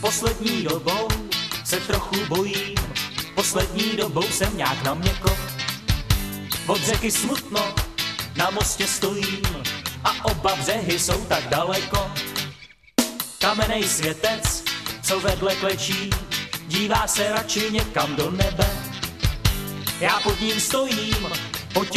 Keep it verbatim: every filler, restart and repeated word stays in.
Poslední dobou se trochu bojím, poslední dobou jsem nějak na měko. Od řeky smutno na mostě stojím a oba břehy jsou tak daleko. Kamenej světec, co vedle klečí, dívá se radši někam do nebe. Já pod ním stojím